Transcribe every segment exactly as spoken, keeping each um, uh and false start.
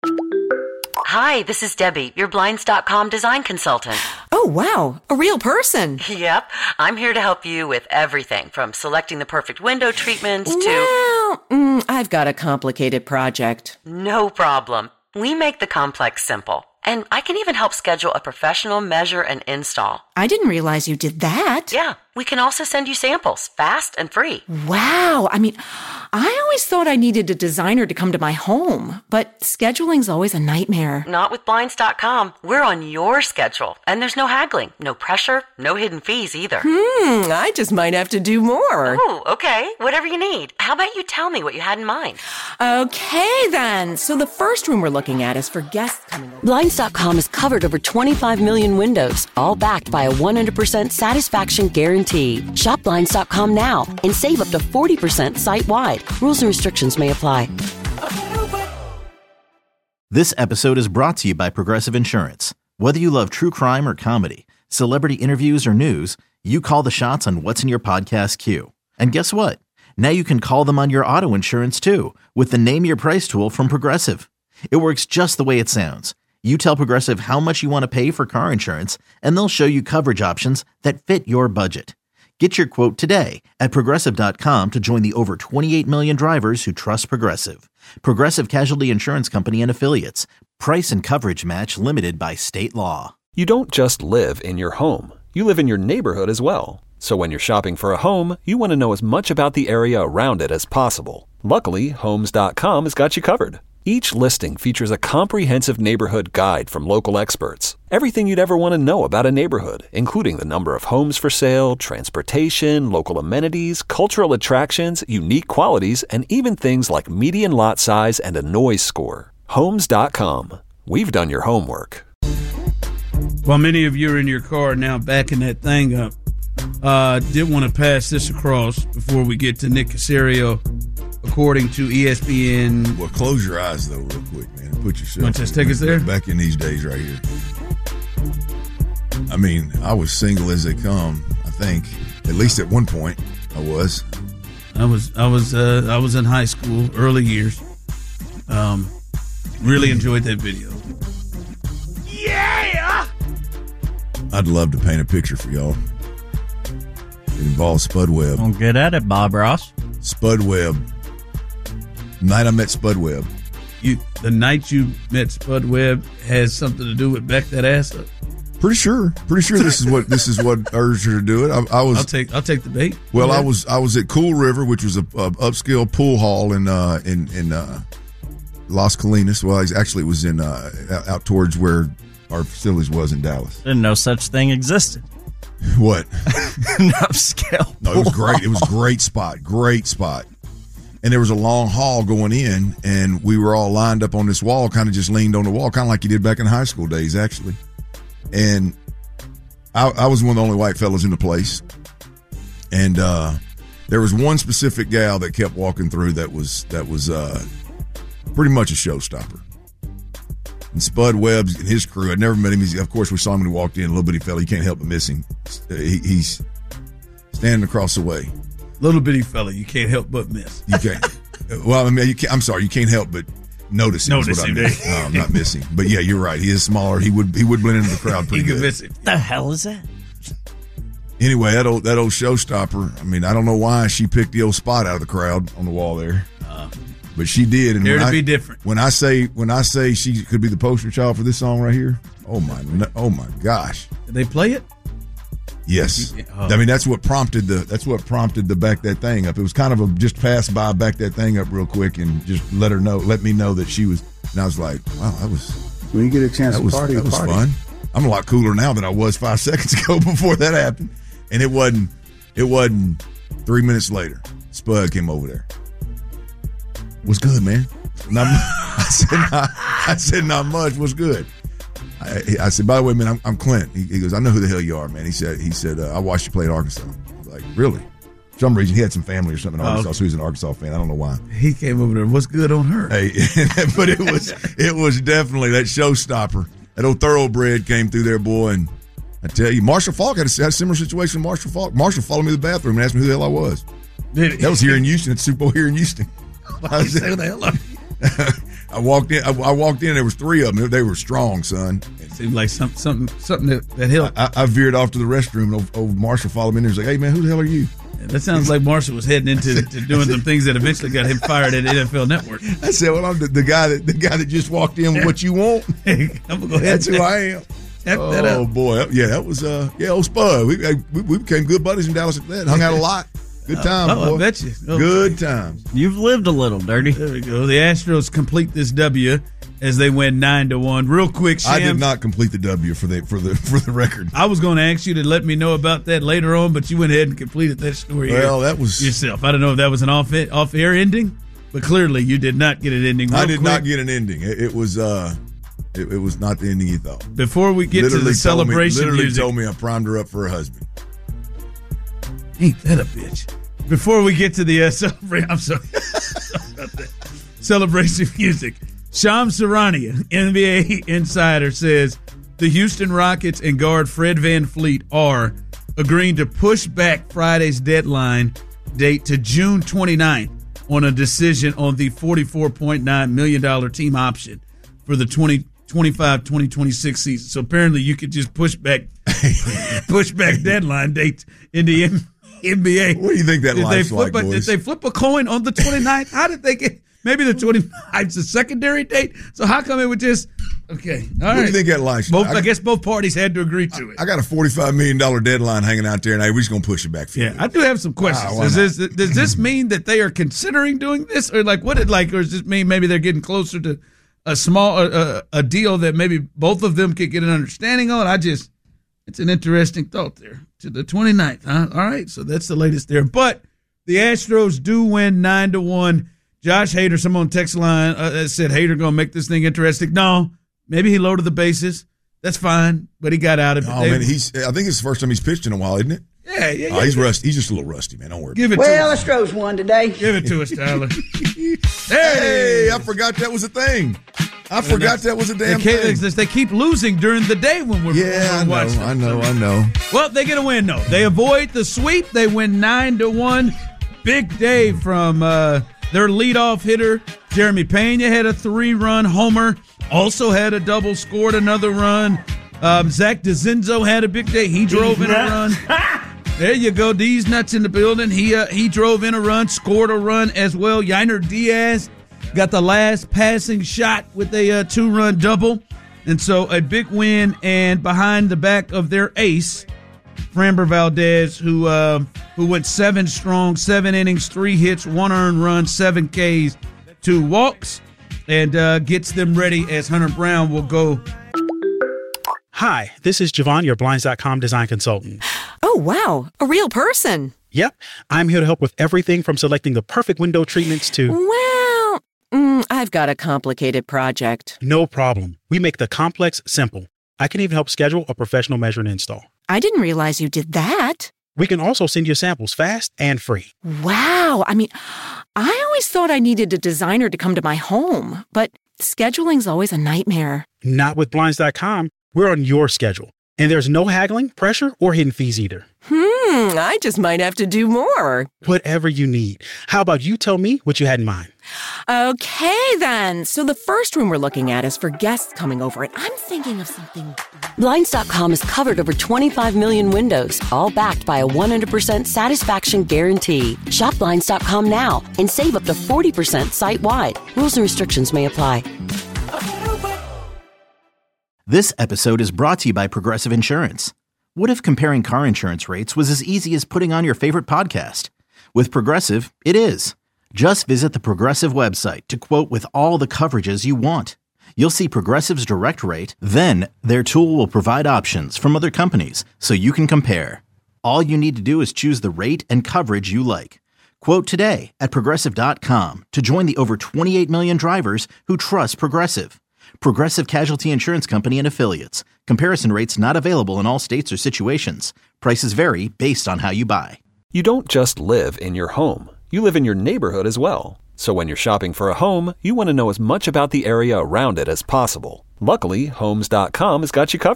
Hi, this is Debbie, your Blinds dot com design consultant. Oh, wow. A real person. Yep. I'm here to help you with everything from selecting the perfect window treatments to... Well, mm, I've got a complicated project. No problem. We make the complex simple. And I can even help schedule a professional measure and install. I didn't realize you did that. Yeah. We can also send you samples, fast and free. Wow. I mean, I always thought I needed a designer to come to my home, but scheduling's always a nightmare. Not with Blinds dot com. We're on your schedule, and there's no haggling, no pressure, no hidden fees either. Hmm, I just might have to do more. Oh, okay. Whatever you need. How about you tell me what you had in mind? Okay, then. So the first room we're looking at is for guests coming over. Blinds dot com has covered over twenty-five million windows, all backed by a one hundred percent satisfaction guarantee. Shop Blinds dot com now and save up to forty percent site-wide. Rules and restrictions may apply. This episode is brought to you by Progressive Insurance. Whether you love true crime or comedy, celebrity interviews or news, you call the shots on what's in your podcast queue. And guess what? Now you can call them on your auto insurance too with the Name Your Price tool from Progressive. It works just the way it sounds. You tell Progressive how much you want to pay for car insurance, and they'll show you coverage options that fit your budget. Get your quote today at Progressive dot com to join the over twenty-eight million drivers who trust Progressive. Progressive Casualty Insurance Company and Affiliates. Price and coverage match limited by state law. You don't just live in your home. You live in your neighborhood as well. So when you're shopping for a home, you want to know as much about the area around it as possible. Luckily, Homes dot com has got you covered. Each listing features a comprehensive neighborhood guide from local experts. Everything you'd ever want to know about a neighborhood, including the number of homes for sale, transportation, local amenities, cultural attractions, unique qualities, and even things like median lot size and a noise score. Homes dot com. We've done your homework. While many of you are in your car now backing that thing up, uh, did want to pass this across before we get to Nick Caserio. According to E S P N. Well, close your eyes, though, real quick, man. Put yourself Want us take us there? back in these days right here. I mean, I was single as they come, I think. At least at one point, I was. I was I was, uh, I was in high school, early years. Um, really enjoyed that video. Yeah! I'd love to paint a picture for y'all. It involves Spud Webb. Well, get at it, Bob Ross. Spud Webb. Night I met Spud Webb. You, the night you met Spud Webb has something to do with back that ass up. Pretty sure. Pretty sure this is what this is what urged her to do it. I, I was. I'll take. I'll take the bait. Well, yeah. I was. I was at Cool River, which was a, a upscale pool hall in uh, in in uh, Las Colinas. Well, actually, it was in uh, out towards where our facilities was in Dallas. Didn't know such thing existed. What? An upscale. No, it was great. It was a great spot. Great spot. And there was a long hall going in, and we were all lined up on this wall, kind of just leaned on the wall, kind of like you did back in high school days, actually. And I, I was one of the only white fellas in the place. And uh, there was one specific gal that kept walking through that was that was uh, pretty much a showstopper. And Spud Webb and his crew, I'd never met him. He's, of course, we saw him when he walked in, a little bitty fella. You can't help but miss him. He, he's standing across the way. Little bitty fella, you can't help but miss. You can't. Well, I mean, you can't, I'm sorry, you can't help but notice him. Notice him. I mean. No, I'm not missing. But yeah, you're right. He is smaller. He would he would blend into the crowd pretty you good. can miss him. The hell is that? Anyway, that old that old showstopper. I mean, I don't know why she picked the old spot out of the crowd on the wall there, uh, but she did. And here to I, be different. When I say when I say she could be the poster child for this song right here, oh my, oh my gosh! Did they play it? Yes, oh. I mean that's what prompted the that's what prompted the back that thing up. It was kind of a just pass by, back that thing up real quick, and just let her know, let me know that she was. And I was like, wow, that was when you get a chance that to was party, that was party. fun. I'm a lot cooler now than I was five seconds ago before that happened, and it wasn't it wasn't three minutes later. Spud came over there. What's good, man? Not, I said not, I said not much. What's good? I, I said, by the way, man, I'm, I'm Clint. He, he goes, I know who the hell you are, man. He said, he said, uh, I watched you play at Arkansas. I was like, really? For some reason, he had some family or something in Arkansas, oh, so he's an Arkansas fan. I don't know why. He came over there. What's good on her? Hey, but it was it was definitely that showstopper. That old thoroughbred came through there, boy, and I tell you, Marshall Falk had a, had a similar situation with Marshall Falk. Marshall followed me to the bathroom and asked me who the hell I was. Did that was here in Houston. It's Super Bowl here in Houston. I was, who the hell are you? I walked in. I, I walked in. There was three of them. They were strong, son. It seemed like some, something something that, that helped. I, I veered off to the restroom. And old, old Marshall followed me in there. He's like, "Hey man, who the hell are you?" Yeah, that sounds like Marshall was heading into to doing some things that eventually got him fired at N F L Network. I said, "Well, I'm the, the guy that the guy that just walked in with what you want. I'm gonna go ahead. That's who I am." Oh that up. boy, yeah, that was uh, yeah, old Spud. We, we we became good buddies in Dallas. At that, hung out a lot. Good times, oh, boy. I bet you. Oh, Good times. You've lived a little, Dirty. There we go. The Astros complete this W as they win nine to one. Real quick, Shams, I did not complete the W for the for the for the record. I was going to ask you to let me know about that later on, but you went ahead and completed that story. Well, here that was yourself. I don't know if that was an off off air ending, but clearly you did not get an ending. Real I did quick, not get an ending. It, it was uh, it, it was not the ending you thought. Before we get literally to the celebration told me, literally music, told me I primed her up for a husband. Ain't that a bitch? Before we get to the uh, celebration, I'm sorry. sorry about that. Celebration music. Shams Charania, N B A insider, says the Houston Rockets and guard Fred VanVleet are agreeing to push back Friday's deadline date to June twenty-ninth on a decision on the forty-four point nine million dollars team option for the twenty twenty-five twenty twenty-six season. So apparently you could just push back push back deadline dates in the N B A. What do you think that did life's they flip like, a, boys? Did they flip a coin on the twenty-ninth? How did they get... Maybe the twenty-ninth is a secondary date. So how come it would just... Okay, all right. What do you think that life's both, like? I guess both parties had to agree to it. I got a forty-five million dollars deadline hanging out there, and hey, we're just going to push it back for Yeah, you. I do have some questions. Ah, Is this, does this mean that they are considering doing this? Or like what it like, or does this mean maybe they're getting closer to a small uh, a deal that maybe both of them could get an understanding on? I just... It's an interesting thought there. To the twenty-ninth, huh? All right, so that's the latest there. But the Astros do win nine to one. Josh Hader, someone on text line uh, said Hader going to make this thing interesting. No, maybe he loaded the bases. That's fine, but he got out of it. Oh, They- man, he's. I think it's the first time he's pitched in a while, isn't it? yeah, yeah, yeah. Oh, he's rusty. He's just a little rusty, man. Don't worry. Give it Well, to us. Astros won today. Give it to us, Tyler. There it Hey, is. I forgot that was a thing. I forgot that was a damn They, thing. can't- they keep losing during the day when we're, Yeah, I when we're know, watching. I know, I know. Well, they get a win, though. They avoid the sweep. They win nine to one. Big day from uh, their leadoff hitter. Jeremy Pena had a three-run homer. Also had a double, scored another run. Um, Zach DeZenzo had a big day. He drove in a run. There you go. D's nuts in the building. He uh, he drove in a run, scored a run as well. Yainer Diaz got the last passing shot with a uh, two-run double. And so a big win, and behind the back of their ace, Framber Valdez, who uh, who went seven strong, seven innings, three hits, one earned run, seven Ks, two walks, and uh, gets them ready as Hunter Brown will go. Hi, this is Javon, your Blinds dot com design consultant. Oh, wow. A real person. Yep, I'm here to help with everything from selecting the perfect window treatments to... Well, mm, I've got a complicated project. No problem. We make the complex simple. I can even help schedule a professional measure and install. I didn't realize you did that. We can also send you samples fast and free. Wow. I mean, I always thought I needed a designer to come to my home, but scheduling's always a nightmare. Not with Blinds dot com. We're on your schedule. And there's no haggling, pressure, or hidden fees either. Hmm, I just might have to do more. Whatever you need. How about you tell me what you had in mind? Okay, then. So the first room we're looking at is for guests coming over, and I'm thinking of something... Blinds dot com has covered over twenty-five million windows, all backed by a one hundred percent satisfaction guarantee. Shop Blinds dot com now and save up to forty percent site-wide. Rules and restrictions may apply. This episode is brought to you by Progressive Insurance. What if comparing car insurance rates was as easy as putting on your favorite podcast? With Progressive, it is. Just visit the Progressive website to quote with all the coverages you want. You'll see Progressive's direct rate, then their tool will provide options from other companies so you can compare. All you need to do is choose the rate and coverage you like. Quote today at Progressive dot com to join the over twenty-eight million drivers who trust Progressive. Progressive Casualty Insurance Company and Affiliates. Comparison rates not available in all states or situations. Prices vary based on how you buy. You don't just live in your home. You live in your neighborhood as well. So when you're shopping for a home, you want to know as much about the area around it as possible. Luckily, Homes dot com has got you covered.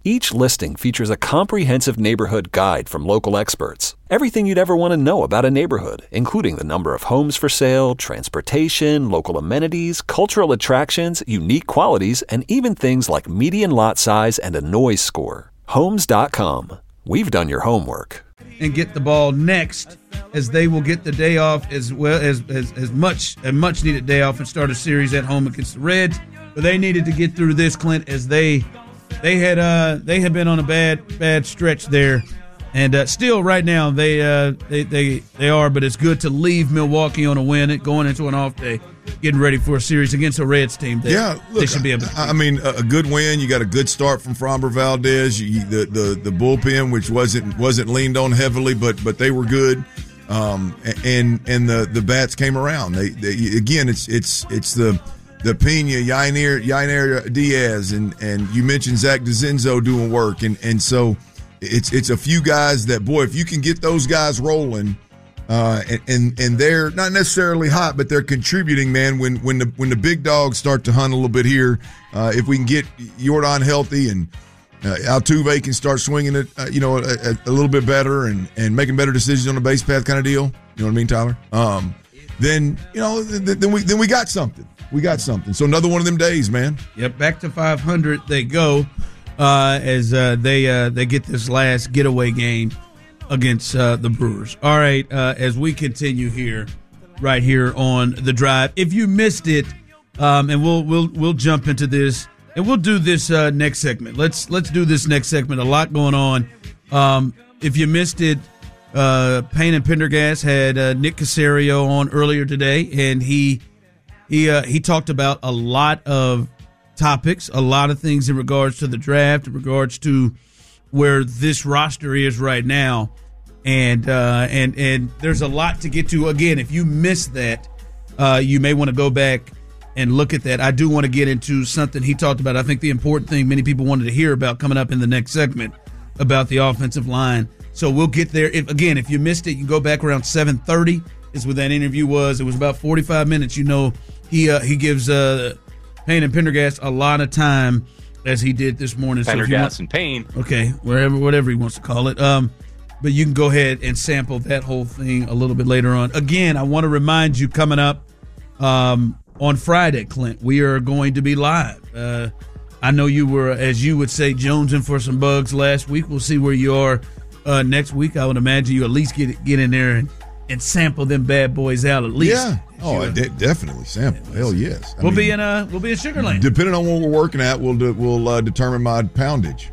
Each listing features a comprehensive neighborhood guide from local experts. Everything you'd ever want to know about a neighborhood, including the number of homes for sale, transportation, local amenities, cultural attractions, unique qualities, and even things like median lot size and a noise score. Homes dot com. We've done your homework. And get the ball next, as they will get the day off as well as as, as much a much needed day off and start a series at home against the Reds. But they needed to get through this, Clint, as they they had uh, they had been on a bad bad stretch there, and uh, still right now they uh, they they they are. But it's good to leave Milwaukee on a win, going into an off day, getting ready for a series against a Reds team. That yeah, look, they should be able to. I mean, a good win. You got a good start from Framber Valdez. You, the the the bullpen, which wasn't wasn't leaned on heavily, but but they were good. Um, and and the the bats came around. They, they again, it's it's it's the. The Pena, Yainer, Yainer Diaz, and and you mentioned Zach DeZenzo doing work, and and so it's it's a few guys that, boy, if you can get those guys rolling, uh, and, and and they're not necessarily hot, but they're contributing, man. When when the when the big dogs start to hunt a little bit here, uh, if we can get Jordan healthy and uh, Altuve can start swinging it, uh, you know, a, a, a little bit better and and making better decisions on the base path kind of deal. You know what I mean, Tyler? Um, then you know, th- then we then we got something. We got something. So another one of them days, man. Yep, back to five hundred they go uh, as uh, they uh, they get this last getaway game against uh, the Brewers. All right, uh, as we continue here, right here on The Drive. If you missed it, um, and we'll we'll we'll jump into this, and we'll do this uh, next segment. Let's let's do this next segment. A lot going on. Um, if you missed it, uh, Payne and Pendergast had uh, Nick Caserio on earlier today, and he. He uh, he talked about a lot of topics, a lot of things in regards to the draft, in regards to where this roster is right now, and uh, and and there's a lot to get to. Again, if you missed that, uh, you may want to go back and look at that. I do want to get into something he talked about. I think the important thing many people wanted to hear about coming up in the next segment about the offensive line. So we'll get there. If, again, if you missed it, you can go back around seven thirty is what that interview was. It was about forty-five minutes. You know. He uh, he gives uh, Payne and Pendergast a lot of time, as he did this morning. Pendergast so and Payne. Okay, wherever, whatever he wants to call it. Um, but you can go ahead and sample that whole thing a little bit later on. Again, I want to remind you, coming up um, on Friday, Clint, we are going to be live. Uh, I know you were, as you would say, jonesing for some bugs last week. We'll see where you are uh, next week. I would imagine you at least get get in there and, and sample them bad boys out at least. Yeah. Oh, I de- definitely sample. Hell yes. I we'll mean, be in uh we'll be in Sugar Land. Depending on what we're working at, we'll de- we'll uh, determine my poundage.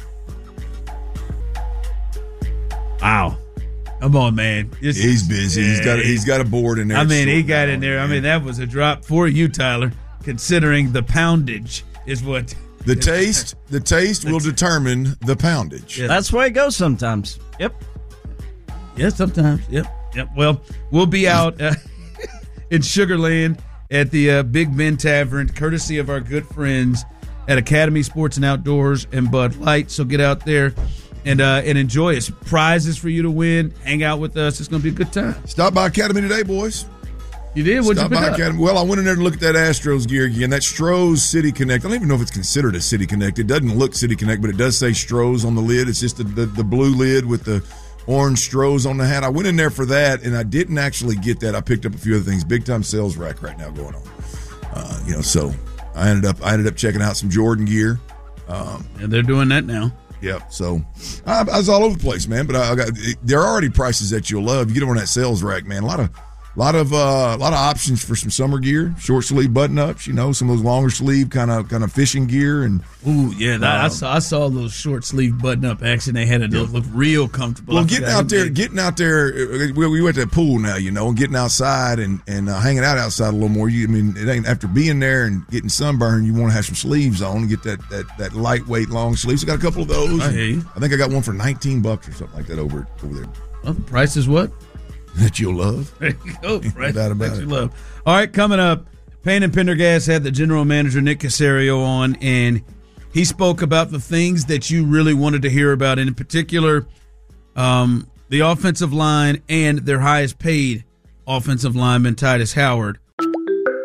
Wow, come on, man. This he's is, busy. Yeah, he's got he's got a board in there. I mean, he sorting got out, in there. man. I mean, that was a drop for you, Tyler. Considering the poundage is what the taste. The taste will determine the poundage. Yeah. That's the way it goes sometimes. Yep. Yeah, sometimes. Yep. Yep. Well, we'll be out. Uh, in Sugar Land at the uh, Big Ben Tavern, courtesy of our good friends at Academy Sports and Outdoors and Bud Light. So get out there and uh, and enjoy us. Prizes for you to win. Hang out with us. It's going to be a good time. Stop by Academy today, boys. You did? What'd Stop you by pick up? Academy. Well, I went in there to look at that Astros gear again. That Strohs City Connect. I don't even know if it's considered a City Connect. It doesn't look City Connect, but it does say Strohs on the lid. It's just the, the, the blue lid with the orange Strohs on the hat. I went in there for that, and I didn't actually get that. I picked up a few other things. Big time sales rack right now going on. Uh, you know, so I ended up I ended up checking out some Jordan gear. Um, and they're doing that now. Yep. So I, I was all over the place, man. But I, I got there are already prices that you'll love. You get on that sales rack, man. A lot of. A lot of uh, a lot of options for some summer gear, short sleeve button ups. You know, some of those longer sleeve kind of kind of fishing gear and. Ooh, yeah, that, um, I saw I saw those short sleeve button up action. They had it yeah. look real comfortable. Well, getting out there, getting out there. We, we went to the pool now, you know, and getting outside and and uh, hanging out outside a little more. You, I mean, it ain't after being there and getting sunburned, you want to have some sleeves on and get that that that lightweight long sleeves. I got a couple of those. I hear you. I think I got one for nineteen bucks or something like that over over there. Well, the price is what? That you'll love. There you go. Right. That about that it. you love. All right, coming up, Payne and Pendergast had the general manager, Nick Caserio, on, and he spoke about the things that you really wanted to hear about, and in particular, um, the offensive line and their highest paid offensive lineman, Titus Howard.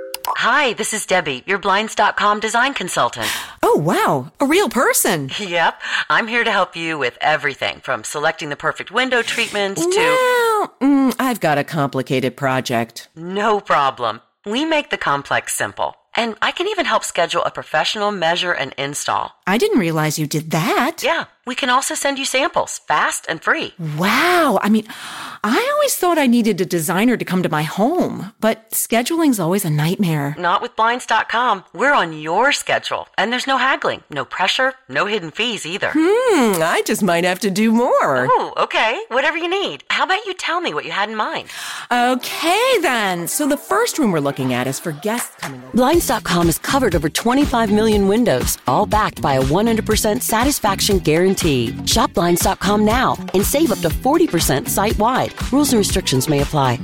Hi, this is Debbie, your Blinds dot com design consultant. Oh, wow. A real person. Yep. I'm here to help you with everything from selecting the perfect window treatments to... Well, mm, I've got a complicated project. No problem. We make the complex simple. And I can even help schedule a professional measure and install. I didn't realize you did that. Yeah, we can also send you samples, fast and free. Wow. I mean, I always thought I needed a designer to come to my home, but scheduling's always a nightmare. Not with Blinds dot com. We're on your schedule, and there's no haggling, no pressure, no hidden fees either. Hmm, I just might have to do more. Oh, okay. Whatever you need. How about you tell me what you had in mind? Okay, then. So the first room we're looking at is for guests coming over. Blinds dot com has covered over twenty-five million windows, all backed by a one hundred percent satisfaction guarantee. Shop Blinds dot com now and save up to forty percent site-wide. Rules and restrictions may apply.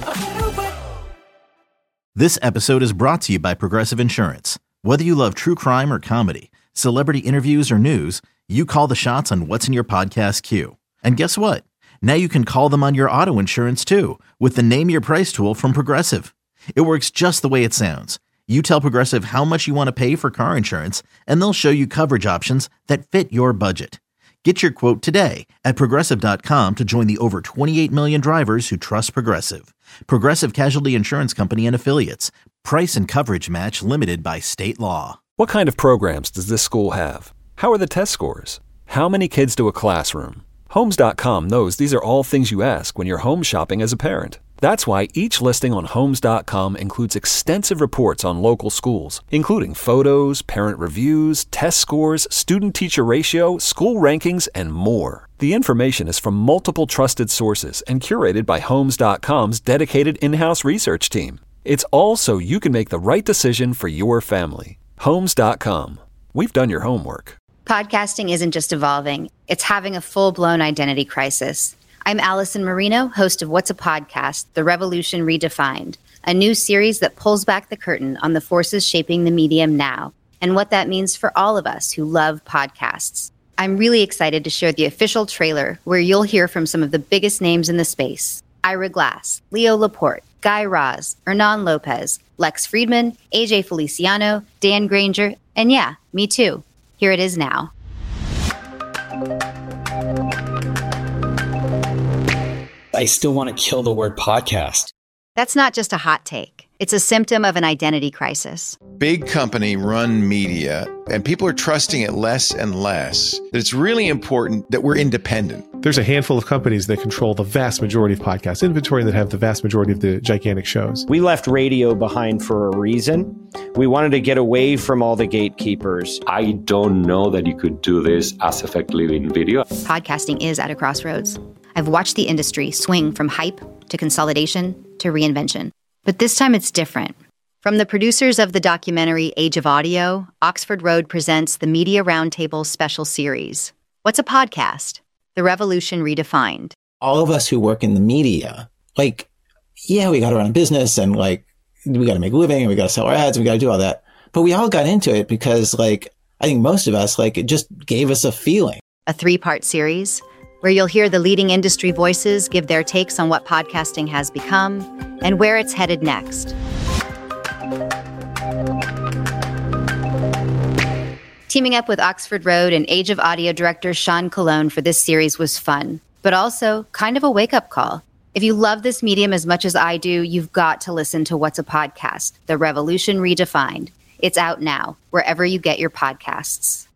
This episode is brought to you by Progressive Insurance. Whether you love true crime or comedy, celebrity interviews or news, you call the shots on what's in your podcast queue. And guess what? Now you can call them on your auto insurance too with the Name Your Price tool from Progressive. It works just the way it sounds. You tell Progressive how much you want to pay for car insurance, and they'll show you coverage options that fit your budget. Get your quote today at Progressive dot com to join the over twenty-eight million drivers who trust Progressive. Progressive Casualty Insurance Company and Affiliates. Price and coverage match limited by state law. What kind of programs does this school have? How are the test scores? How many kids do a classroom? Homes dot com knows these are all things you ask when you're home shopping as a parent. That's why each listing on Homes dot com includes extensive reports on local schools, including photos, parent reviews, test scores, student-teacher ratio, school rankings, and more. The information is from multiple trusted sources and curated by Homes dot com's dedicated in-house research team. It's all so you can make the right decision for your family. Homes dot com. We've done your homework. Podcasting isn't just evolving, it's having a full-blown identity crisis. I'm Allison Marino, host of What's a Podcast? The Revolution Redefined, a new series that pulls back the curtain on the forces shaping the medium now and what that means for all of us who love podcasts. I'm really excited to share the official trailer where you'll hear from some of the biggest names in the space. Ira Glass, Leo Laporte, Guy Raz, Hernan Lopez, Lex Friedman, A J Feliciano, Dan Granger, and yeah, me too. Here it is now. I still want to kill the word podcast. That's not just a hot take. It's a symptom of an identity crisis. Big company run media, and people are trusting it less and less. It's really important that we're independent. There's a handful of companies that control the vast majority of podcast inventory that have the vast majority of the gigantic shows. We left radio behind for a reason. We wanted to get away from all the gatekeepers. I don't know that you could do this as effectively in video. Podcasting is at a crossroads. I've watched the industry swing from hype to consolidation to reinvention. But this time it's different. From the producers of the documentary Age of Audio, Oxford Road presents the Media Roundtable special series. What's a podcast? The Revolution Redefined. All of us who work in the media, like, yeah, we got to run a business and like, we got to make a living and we got to sell our ads and we got to do all that. But we all got into it because like, I think most of us, like, it just gave us a feeling. A three-part series where you'll hear the leading industry voices give their takes on what podcasting has become and where it's headed next. Teaming up with Oxford Road and Age of Audio director Sean Colon for this series was fun, but also kind of a wake-up call. If you love this medium as much as I do, you've got to listen to What's a Podcast? The Revolution Redefined. It's out now, wherever you get your podcasts.